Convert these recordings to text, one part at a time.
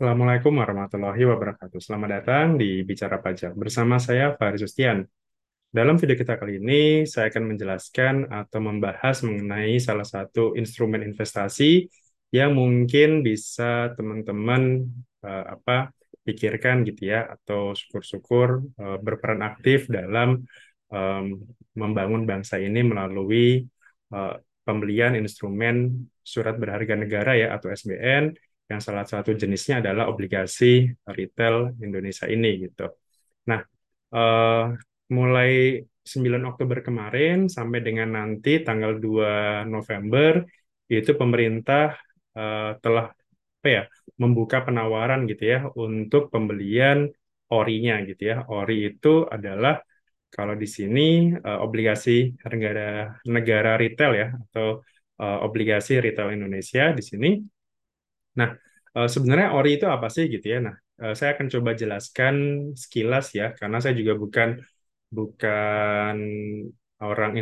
Assalamualaikum warahmatullahi wabarakatuh. Selamat datang di Bicara Pajak. Bersama saya Faris Sustian. Dalam video kita kali ini, saya akan menjelaskan atau membahas mengenai salah satu instrumen investasi yang mungkin bisa teman-teman pikirkan gitu ya, atau syukur-syukur berperan aktif dalam em, membangun bangsa ini melalui eh, pembelian instrumen surat berharga negara ya atau SBN yang salah satu jenisnya adalah obligasi retail Indonesia ini gitu. Nah, eh, mulai 9 Oktober kemarin sampai dengan nanti tanggal 2 November itu pemerintah telah membuka penawaran gitu ya untuk pembelian ORI-nya gitu ya. ORI itu adalah kalau di sini obligasi negara negara retail ya atau obligasi retail Indonesia di sini. Nah, sebenarnya ORI itu apa sih gitu ya? Nah, saya akan coba jelaskan sekilas ya, karena saya juga bukan orang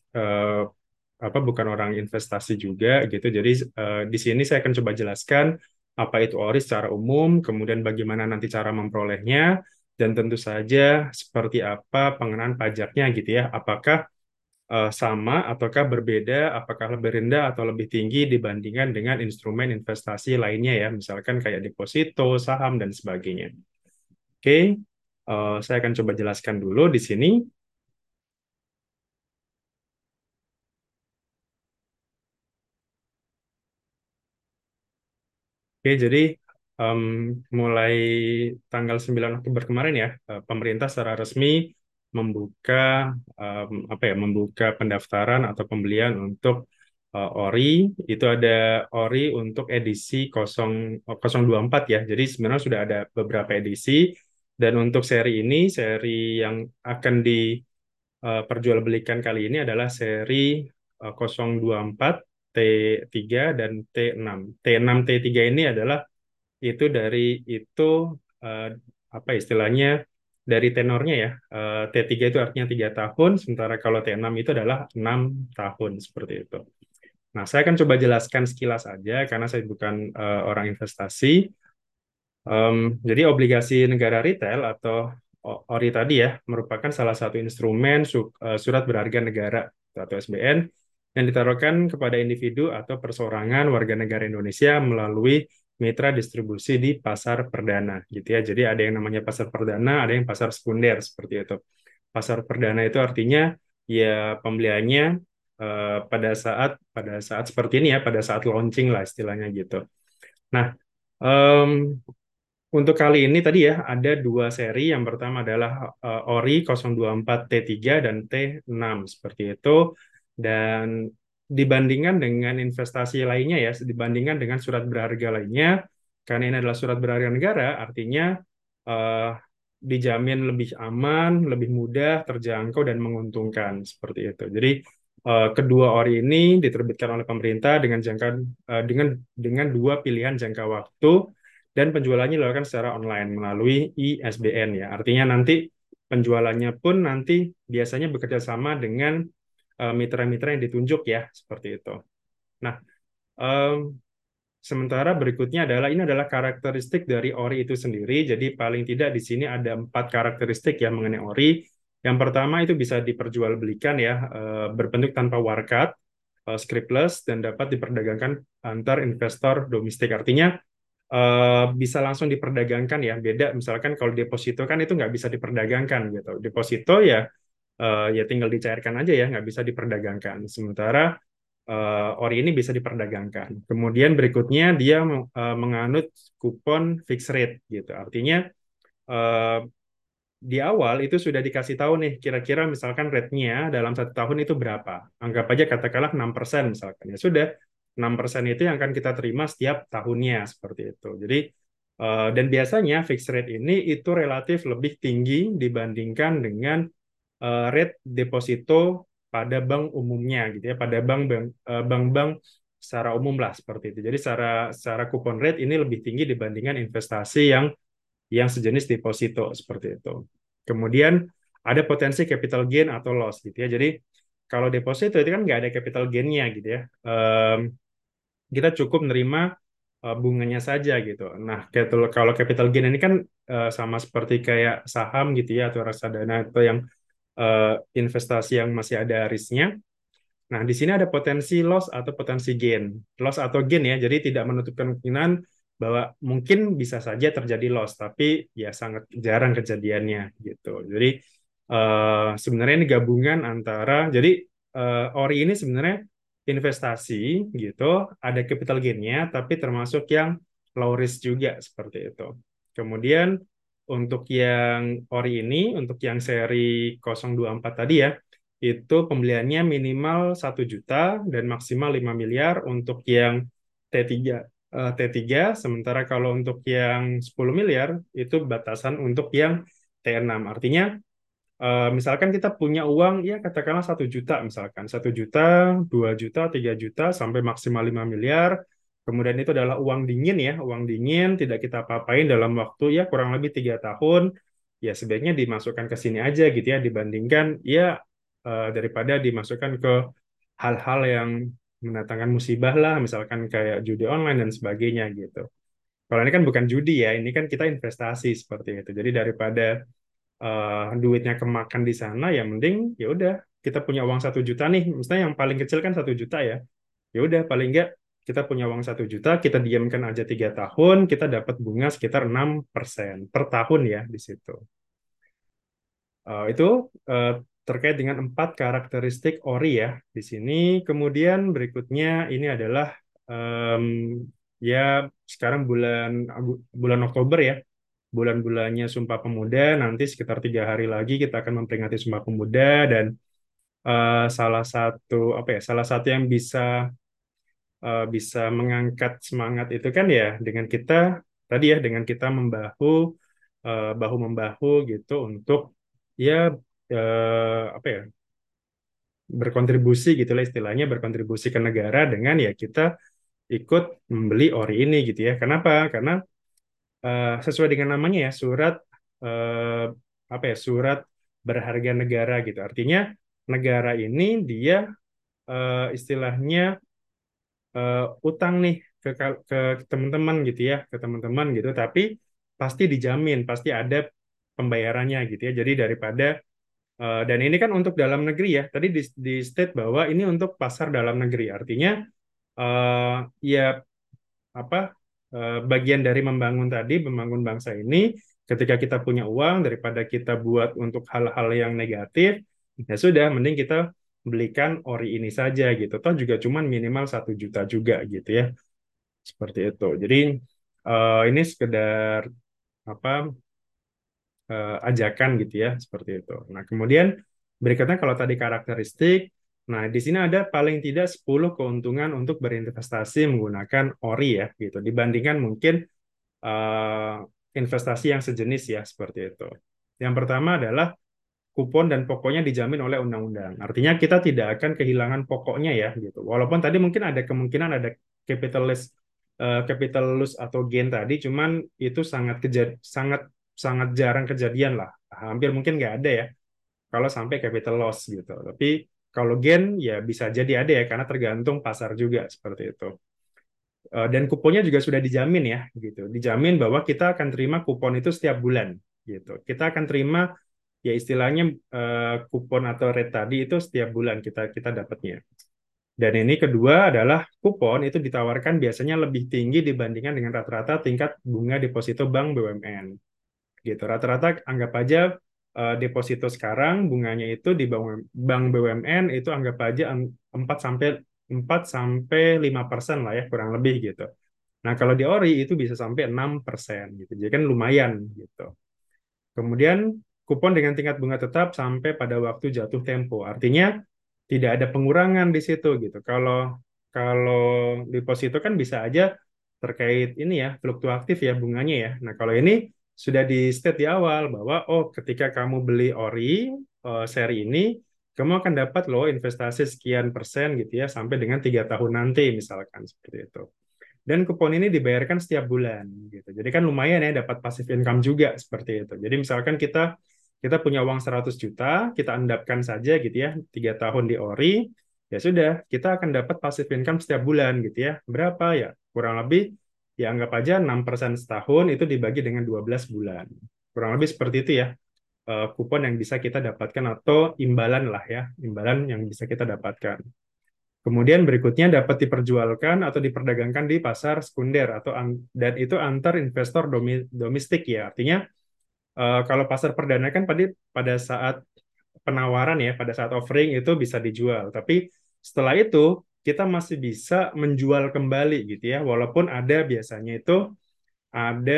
bukan orang investasi juga gitu. Jadi di sini saya akan coba jelaskan apa itu ORI secara umum, kemudian bagaimana nanti cara memperolehnya, dan tentu saja seperti apa pengenaan pajaknya gitu ya. Apakah sama ataukah berbeda, apakah lebih rendah atau lebih tinggi dibandingkan dengan instrumen investasi lainnya ya, misalkan kayak deposito, saham, dan sebagainya. Oke, saya akan coba jelaskan dulu di sini. Oke, jadi em, mulai tanggal 9 Oktober kemarin ya, pemerintah secara resmi membuka membuka pendaftaran atau pembelian untuk ORI. Itu ada ORI untuk edisi 024 ya. Jadi sebenarnya sudah ada beberapa edisi dan untuk seri ini, seri yang akan diperjualbelikan kali ini adalah seri 024 T3 dan T6. T6 T3 ini adalah itu dari itu eh, apa istilahnya dari tenornya ya. T3 itu artinya 3 tahun, sementara kalau T6 itu adalah 6 tahun seperti itu. Nah, saya akan coba jelaskan sekilas aja karena saya bukan orang investasi. Jadi obligasi negara retail atau ORI tadi ya merupakan salah satu instrumen surat berharga negara atau SBN yang ditaruhkan kepada individu atau perseorangan warga negara Indonesia melalui mitra distribusi di pasar perdana gitu ya. Jadi ada yang namanya pasar perdana, ada yang pasar sekunder seperti itu. Pasar perdana itu artinya ya pembeliannya pada saat seperti ini ya, pada saat launching lah istilahnya gitu. Nah, em, untuk kali ini tadi ya ada dua seri. Yang pertama adalah ORI 024 T3 dan T6 seperti itu. Dan dibandingkan dengan investasi lainnya ya, dibandingkan dengan surat berharga lainnya, karena ini adalah surat berharga negara, artinya eh, dijamin lebih aman, lebih mudah, terjangkau dan menguntungkan seperti itu. Jadi kedua ORI ini diterbitkan oleh pemerintah dengan dua pilihan jangka waktu dan penjualannya dilakukan secara online melalui ISBN ya. Artinya nanti penjualannya pun nanti biasanya bekerja sama dengan mitra-mitra yang ditunjuk ya, seperti itu. Nah, em, sementara berikutnya adalah ini adalah karakteristik dari ORI itu sendiri. Jadi paling tidak di sini ada 4 karakteristik ya mengenai ORI. Yang pertama itu bisa diperjualbelikan ya, berbentuk tanpa warkat, scriptless, dan dapat diperdagangkan antar investor domestik. Artinya bisa langsung diperdagangkan ya. Beda misalkan kalau deposito kan itu nggak bisa diperdagangkan gitu. Deposito ya ya tinggal dicairkan aja ya, nggak bisa diperdagangkan. Sementara ori ini bisa diperdagangkan. Kemudian berikutnya dia menganut kupon fixed rate gitu. Artinya eh, di awal itu sudah dikasih tahu nih kira-kira misalkan rate-nya dalam 1 tahun itu berapa. Anggap aja katakanlah 6% misalkan. Ya sudah, 6% itu yang akan kita terima setiap tahunnya seperti itu. Jadi dan biasanya fixed rate ini itu relatif lebih tinggi dibandingkan dengan rate deposito pada bank umumnya gitu ya, pada bank-bank secara umum lah seperti itu. Jadi secara kupon rate ini lebih tinggi dibandingkan investasi yang sejenis deposito seperti itu. Kemudian ada potensi capital gain atau loss gitu ya. Jadi kalau deposito itu kan nggak ada capital gain-nya gitu ya. Kita cukup menerima bunganya saja gitu. Nah, kalau capital gain ini kan sama seperti kayak saham gitu ya atau reksadana atau yang eh, investasi yang masih ada risknya. Nah, di sini ada potensi loss atau potensi gain. Loss atau gain ya, jadi tidak menutup kemungkinan bahwa mungkin bisa saja terjadi loss, tapi ya sangat jarang kejadiannya gitu. Jadi sebenarnya ini gabungan antara, jadi ORI ini sebenarnya investasi gitu, ada capital gain-nya, tapi termasuk yang low risk juga seperti itu. Kemudian untuk yang ORI ini, untuk yang seri 024 tadi ya, itu pembeliannya minimal 1 juta dan maksimal 5 miliar untuk yang T3. T3, sementara kalau untuk yang 10 miliar itu batasan untuk yang T6. Artinya misalkan kita punya uang ya katakanlah 1 juta misalkan 1 juta, 2 juta, 3 juta sampai maksimal 5 miliar. Kemudian itu adalah uang dingin ya, uang dingin tidak kita apa-apain dalam waktu ya kurang lebih 3 tahun. Ya sebaiknya dimasukkan ke sini aja gitu ya dibandingkan ya daripada dimasukkan ke hal-hal yang mendatangkan musibah lah, misalkan kayak judi online dan sebagainya gitu. Kalau ini kan bukan judi ya, ini kan kita investasi seperti itu. Jadi daripada duitnya kemakan di sana ya mending ya udah kita punya uang 1 juta nih misalnya yang paling kecil kan 1 juta ya ya udah paling enggak kita punya uang 1 juta kita diamkan aja 3 tahun kita dapat bunga sekitar 6% per tahun ya di situ. Itu eh, terkait dengan 4 karakteristik ori ya di sini. Kemudian berikutnya ini adalah em, ya sekarang bulan Oktober ya, bulan-bulannya Sumpah Pemuda. Nanti sekitar 3 hari lagi kita akan memperingati Sumpah Pemuda dan salah satu apa ya, salah satu yang bisa mengangkat semangat itu kan ya dengan kita tadi ya dengan kita bahu membahu gitu untuk ya apa ya berkontribusi gitu lah istilahnya berkontribusi ke negara dengan ya kita ikut membeli ori ini gitu ya. Kenapa? Karena sesuai dengan namanya ya surat eh, apa ya surat berharga negara gitu. Artinya negara ini dia istilahnya utang nih ke teman-teman gitu ya ke teman-teman gitu. Tapi pasti dijamin pasti ada pembayarannya gitu ya. Jadi daripada dan ini kan untuk dalam negeri ya. Tadi di state bahwa ini untuk pasar dalam negeri. Artinya eh, ya apa bagian dari membangun tadi, membangun bangsa ini, ketika kita punya uang daripada kita buat untuk hal-hal yang negatif, ya sudah, mending kita belikan ori ini saja gitu. Toh juga cuman minimal 1 juta juga gitu ya, seperti itu. Jadi ini sekedar apa ajakan gitu ya, seperti itu. Nah, kemudian berikutnya kalau tadi karakteristik, nah di sini ada paling tidak 10 keuntungan untuk berinvestasi menggunakan ori ya gitu. Dibandingkan mungkin eh, investasi yang sejenis ya seperti itu. Yang pertama adalah kupon dan pokoknya dijamin oleh undang-undang. Artinya kita tidak akan kehilangan pokoknya ya gitu. Walaupun tadi mungkin ada kemungkinan ada capital loss atau gain tadi, cuman itu sangat sangat jarang kejadian lah. Hampir mungkin nggak ada ya kalau sampai capital loss gitu. Tapi kalau gain ya bisa jadi ada ya karena tergantung pasar juga seperti itu. Dan kuponnya juga sudah dijamin ya gitu. Dijamin bahwa kita akan terima kupon itu setiap bulan gitu. Kita akan terima ya istilahnya kupon atau rate tadi itu setiap bulan kita dapatnya. Dan ini kedua adalah kupon itu ditawarkan biasanya lebih tinggi dibandingkan dengan rata-rata tingkat bunga deposito bank BUMN. Gitu. Rata-rata anggap aja deposito sekarang bunganya itu di bank BUMN itu anggap aja 4 sampai 5% lah ya kurang lebih gitu. Nah, kalau di ORI itu bisa sampai 6% gitu. Jadi kan lumayan gitu. Kemudian kupon dengan tingkat bunga tetap sampai pada waktu jatuh tempo. Artinya tidak ada pengurangan di situ gitu. Kalau kalau deposito kan bisa aja terkait ini ya fluktuatif ya bunganya ya. Nah, kalau ini sudah di state di awal bahwa oh ketika kamu beli ori seri ini kamu akan dapat loh investasi sekian persen gitu ya sampai dengan 3 tahun nanti misalkan seperti itu. Dan kupon ini dibayarkan setiap bulan gitu. Jadi kan lumayan ya dapat passive income juga seperti itu. Jadi misalkan kita kita punya uang 100 juta, kita endapkan saja gitu ya, 3 tahun di ori, ya sudah, kita akan dapat passive income setiap bulan gitu ya. Berapa ya? Kurang lebih ya anggap aja 6% setahun itu dibagi dengan 12 bulan. Kurang lebih seperti itu ya, kupon yang bisa kita dapatkan atau imbalan lah ya, imbalan yang bisa kita dapatkan. Kemudian berikutnya dapat diperjualkan atau diperdagangkan di pasar sekunder dan itu antar investor domestik ya. Artinya kalau pasar perdana kan pada saat penawaran ya, pada saat offering itu bisa dijual. Tapi setelah itu kita masih bisa menjual kembali gitu ya, walaupun ada biasanya itu ada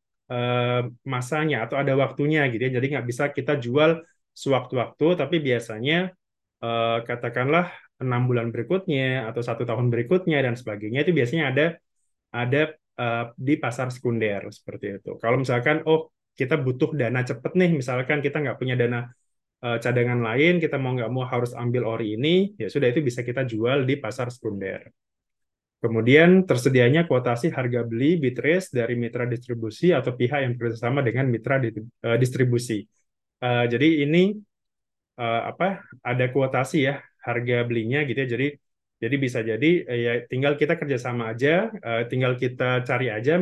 masanya atau ada waktunya gitu ya. Jadi nggak bisa kita jual sewaktu-waktu, tapi biasanya katakanlah 6 bulan berikutnya atau 1 tahun berikutnya dan sebagainya itu biasanya ada di pasar sekunder seperti itu. Kalau misalkan oh kita butuh dana cepet nih, misalkan kita nggak punya dana cadangan lain, kita mau nggak mau harus ambil ori ini, ya sudah itu bisa kita jual di pasar sekunder. Kemudian tersedianya kuotasi harga beli bid rates dari mitra distribusi atau pihak yang bekerjasama dengan mitra distribusi. Jadi ini apa ada kuotasi ya harga belinya gitu ya. Jadi bisa jadi ya tinggal kita kerjasama aja, tinggal kita cari aja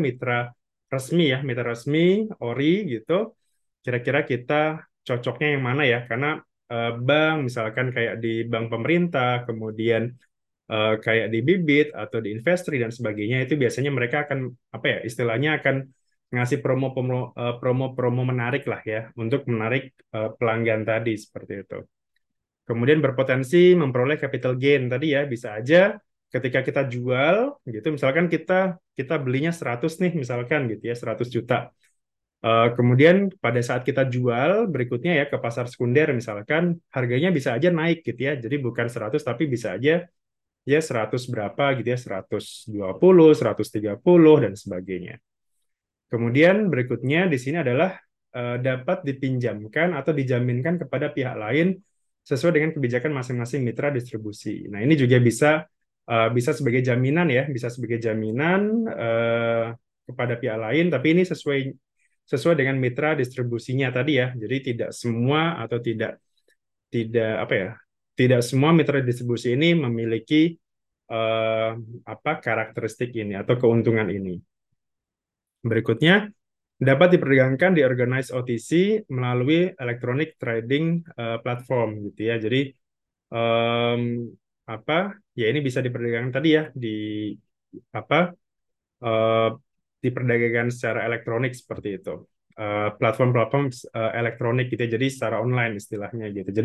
mitra resmi ori gitu. Kira-kira kita cocoknya yang mana ya? Karena bank misalkan kayak di bank pemerintah, kemudian kayak di Bibit atau di Investri dan sebagainya itu biasanya mereka akan apa ya istilahnya akan ngasih promo-promo menarik lah ya untuk menarik pelanggan tadi seperti itu. Kemudian berpotensi memperoleh capital gain tadi ya bisa aja ketika kita jual gitu misalkan kita belinya 100 nih misalkan gitu ya 100 juta. Kemudian pada saat kita jual berikutnya ya ke pasar sekunder misalkan harganya bisa aja naik gitu ya. Jadi bukan 100 tapi bisa aja ya 100 berapa gitu ya 120, 130 dan sebagainya. Kemudian berikutnya di sini adalah dapat dipinjamkan atau dijaminkan kepada pihak lain sesuai dengan kebijakan masing-masing mitra distribusi. Nah, ini juga bisa sebagai jaminan ya, bisa sebagai jaminan kepada pihak lain, tapi ini sesuai sesuai dengan mitra distribusinya tadi ya. Jadi tidak semua atau tidak tidak apa ya, tidak semua mitra distribusi ini memiliki eh, apa karakteristik ini atau keuntungan ini. Berikutnya dapat diperdagangkan di organized OTC melalui electronic trading platform gitu ya. Jadi em, apa ya ini bisa diperdagangkan tadi ya apa eh, diperdagangkan secara elektronik seperti itu. Platform-platform elektronik gitu ya. Jadi secara online istilahnya gitu. Jadi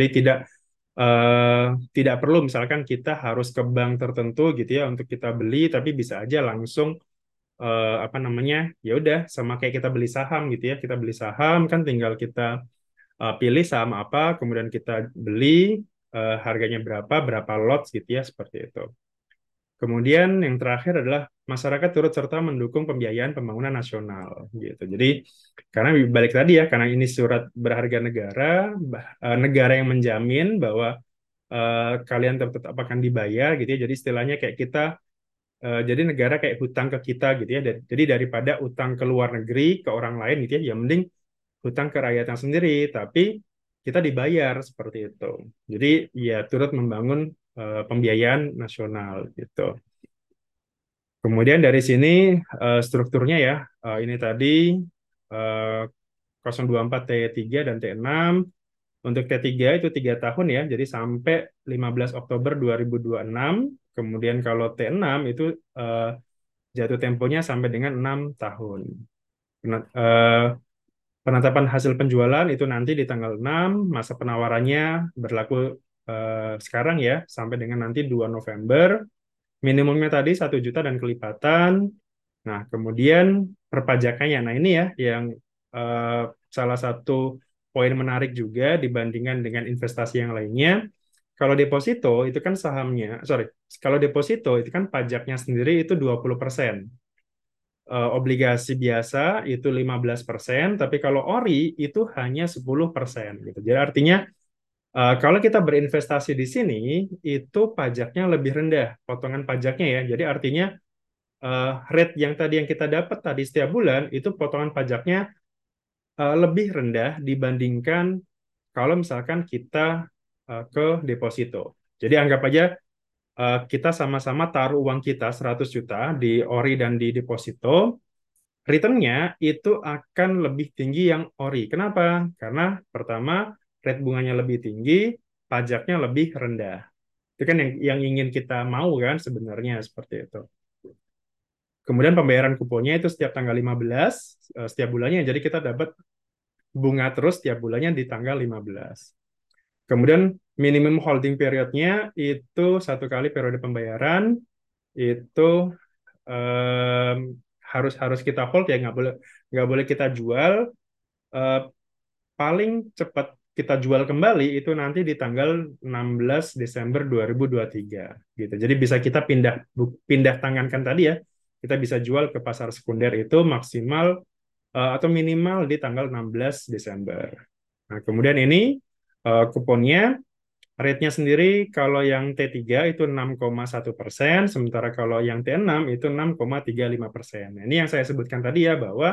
eh, tidak perlu misalkan kita harus ke bank tertentu gitu ya untuk kita beli, tapi bisa aja langsung apa namanya ya udah sama kayak kita beli saham gitu ya kita beli saham kan tinggal kita pilih saham apa kemudian kita beli harganya berapa lots gitu ya seperti itu. Kemudian yang terakhir adalah masyarakat turut serta mendukung pembiayaan pembangunan nasional gitu. Jadi karena balik tadi ya karena ini surat berharga negara negara yang menjamin bahwa kalian tetap akan dibayar gitu ya. Jadi istilahnya kayak kita jadi negara kayak hutang ke kita gitu ya. Jadi daripada utang ke luar negeri ke orang lain gitu ya, ya mending hutang ke rakyatnya sendiri, tapi kita dibayar seperti itu. Jadi ya turut membangun pembiayaan nasional gitu. Kemudian dari sini strukturnya ya, ini tadi eh, 024 T3 dan T6. Untuk T3 itu 3 tahun ya, jadi sampai 15 Oktober 2026. Kemudian kalau T6 itu eh, jatuh temponya sampai dengan 6 tahun. Eh, Penetapan hasil penjualan itu nanti di tanggal 6, masa penawarannya berlaku sekarang ya, sampai dengan nanti 2 November. Minimumnya tadi 1 juta dan kelipatan. Nah, kemudian perpajakannya. Nah, ini ya yang eh, salah satu poin menarik juga dibandingkan dengan investasi yang lainnya. Kalau deposito itu kan kalau deposito itu kan pajaknya sendiri itu 20%. Obligasi biasa itu 15%, tapi kalau ori itu hanya 10% gitu. Jadi artinya kalau kita berinvestasi di sini itu pajaknya lebih rendah, potongan pajaknya ya. Jadi artinya rate yang tadi yang kita dapat tadi setiap bulan itu potongan pajaknya lebih rendah dibandingkan kalau misalkan kita ke deposito. Jadi anggap aja kita sama-sama taruh uang kita 100 juta di ori dan di deposito, return-nya itu akan lebih tinggi yang ori. Kenapa? Karena pertama, rate bunganya lebih tinggi, pajaknya lebih rendah. Itu kan yang ingin kita mau kan sebenarnya seperti itu. Kemudian pembayaran kuponnya itu setiap tanggal 15 setiap bulannya. Jadi kita dapat bunga terus setiap bulannya di tanggal 15. Kemudian minimum holding periodnya itu 1 kali periode pembayaran, itu em, harus harus kita hold ya, nggak boleh kita jual. Eh, Paling cepat kita jual kembali itu nanti di tanggal 16 Desember 2023 gitu. Jadi bisa kita pindah tangankan tadi ya. Kita bisa jual ke pasar sekunder itu maksimal atau minimal di tanggal 16 Desember. Nah, kemudian ini kuponnya, rate-nya sendiri kalau yang T3 itu 6,1%, sementara kalau yang T6 itu 6,35%. Nah, ini yang saya sebutkan tadi ya, bahwa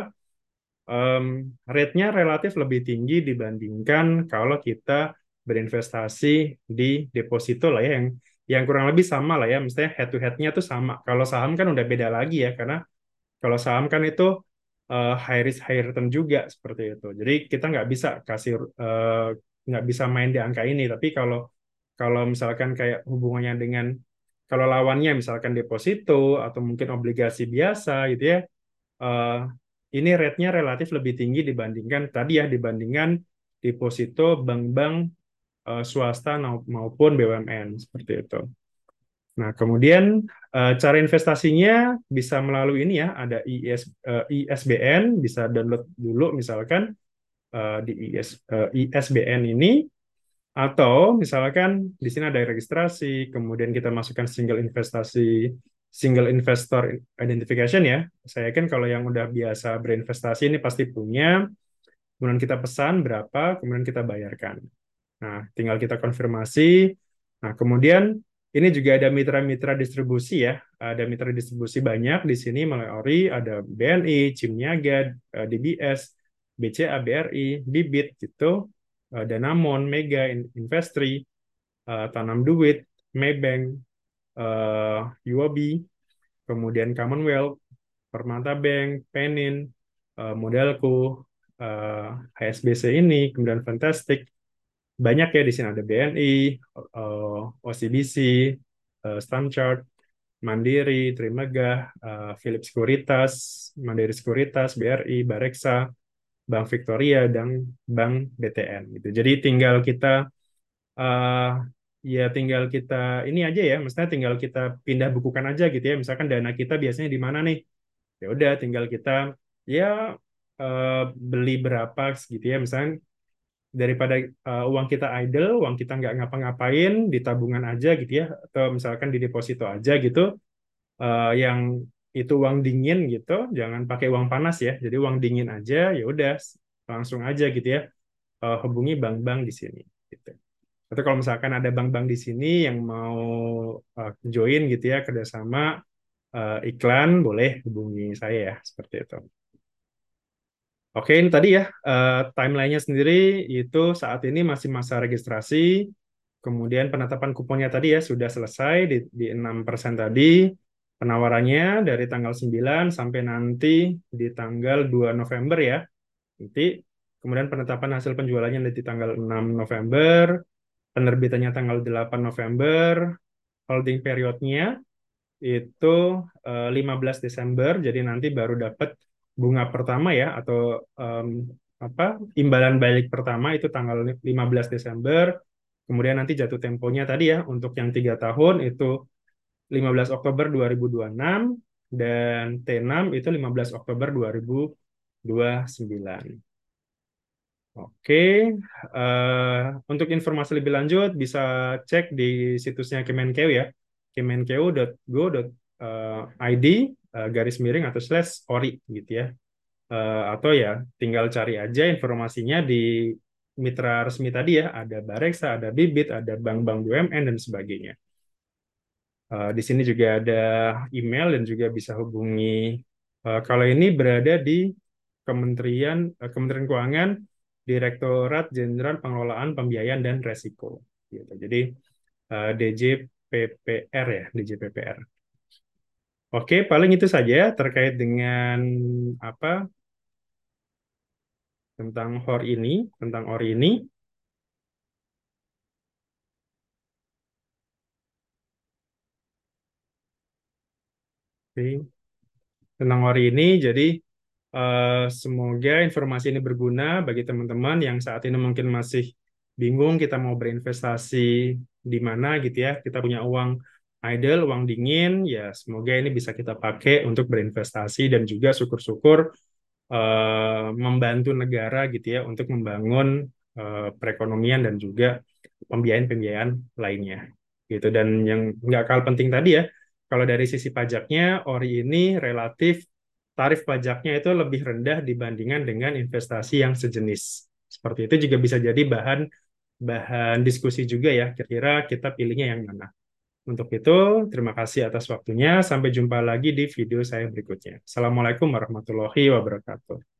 rate-nya relatif lebih tinggi dibandingkan kalau kita berinvestasi di deposito lah ya, yang kurang lebih sama lah ya, misalnya head to head-nya tuh sama. Kalau saham kan udah beda lagi ya, karena kalau saham kan itu high risk high return juga seperti itu. Jadi kita nggak bisa nggak bisa main di angka ini. Tapi kalau kalau misalkan kayak hubungannya dengan, kalau lawannya misalkan deposito atau mungkin obligasi biasa gitu ya, eh, ini rate-nya relatif lebih tinggi dibandingkan tadi ya, dibandingkan deposito bank-bank swasta maupun BUMN seperti itu. Nah, kemudian cara investasinya bisa melalui ini ya, ada ISBN, bisa download dulu misalkan di ISBN ini, atau misalkan di sini ada registrasi, kemudian kita masukkan single investor identification ya. Saya yakin kalau yang udah biasa berinvestasi ini pasti punya, kemudian kita pesan berapa, kemudian kita bayarkan. Nah, tinggal kita konfirmasi. Nah, kemudian ini juga ada mitra-mitra distribusi ya. Ada mitra distribusi banyak di sini mulai ORI, ada BNI, Cimniaga, DBS, BCA, BRI, Bibit gitu, Danamon, Mega, Investri, Tanam Duit, Maybank, UOB, kemudian Commonwealth, Permata Bank, Penin, Modelco, HSBC ini, kemudian Fantastic, banyak ya di sini, ada BNI, OCBC, Standard Chart, Mandiri, Trimegah, Philips Sekuritas, Mandiri Sekuritas, BRI, Bareksa, Bank Victoria, dan Bank BTN gitu. Jadi uh, tinggal kita ini aja ya, maksudnya tinggal kita pindah bukukan aja gitu ya. Misalkan dana kita biasanya di mana nih? Ya udah tinggal kita ya beli berapa gitu ya. Misalnya daripada uang kita idle, uang kita nggak ngapa-ngapain, di tabungan aja gitu ya, atau misalkan di deposito aja gitu, yang itu uang dingin gitu, jangan pakai uang panas ya, jadi uang dingin aja, ya udah langsung aja gitu ya, hubungi bank-bank di sini. Gitu. Atau kalau misalkan ada bank-bank di sini yang mau join gitu ya kerjasama iklan, boleh hubungi saya ya, seperti itu. Oke, ini tadi ya timelinenya sendiri itu saat ini masih masa registrasi, kemudian penetapan kuponnya tadi ya sudah selesai di 6% tadi, penawarannya dari tanggal 9 sampai nanti di tanggal 2 November ya, nanti kemudian penetapan hasil penjualannya di tanggal 6 November, penerbitannya tanggal 8 November, holding periodnya itu 15 Desember, jadi nanti baru dapat bunga pertama ya, atau em, apa, imbalan balik pertama itu tanggal 15 Desember, kemudian nanti jatuh temponya tadi ya untuk yang 3 tahun itu 15 Oktober 2026, dan T6 itu 15 Oktober 2029. Oke, untuk informasi lebih lanjut bisa cek di situsnya Kemenkeu ya, kemenkeu.go.id garis miring atau slash ori gitu ya. Atau ya tinggal cari aja informasinya di mitra resmi tadi ya, ada Bareksa, ada Bibit, ada bank-bank BUMN dan sebagainya. Di sini juga ada email dan juga bisa hubungi. Kalau ini berada di Kementerian Keuangan, Direktorat Jenderal Pengelolaan Pembiayaan dan Resiko. Gitu. Jadi DJ JPPR ya, di JPPR. Oke, paling itu saja terkait dengan apa tentang OR ini. Oke, tentang OR ini. Jadi semoga informasi ini berguna bagi teman-teman yang saat ini mungkin masih bingung kita mau berinvestasi di mana gitu ya. Kita punya uang idle, uang dingin, ya semoga ini bisa kita pakai untuk berinvestasi dan juga syukur-syukur membantu negara gitu ya untuk membangun perekonomian dan juga pembiayaan-pembiayaan lainnya gitu. Dan yang nggak kalah penting tadi ya, kalau dari sisi pajaknya ORI ini relatif tarif pajaknya itu lebih rendah dibandingkan dengan investasi yang sejenis. Seperti itu juga bisa jadi bahan bahan diskusi juga ya, kira-kira kita pilihnya yang mana. Untuk itu, terima kasih atas waktunya. Sampai jumpa lagi di video saya berikutnya. Assalamualaikum warahmatullahi wabarakatuh.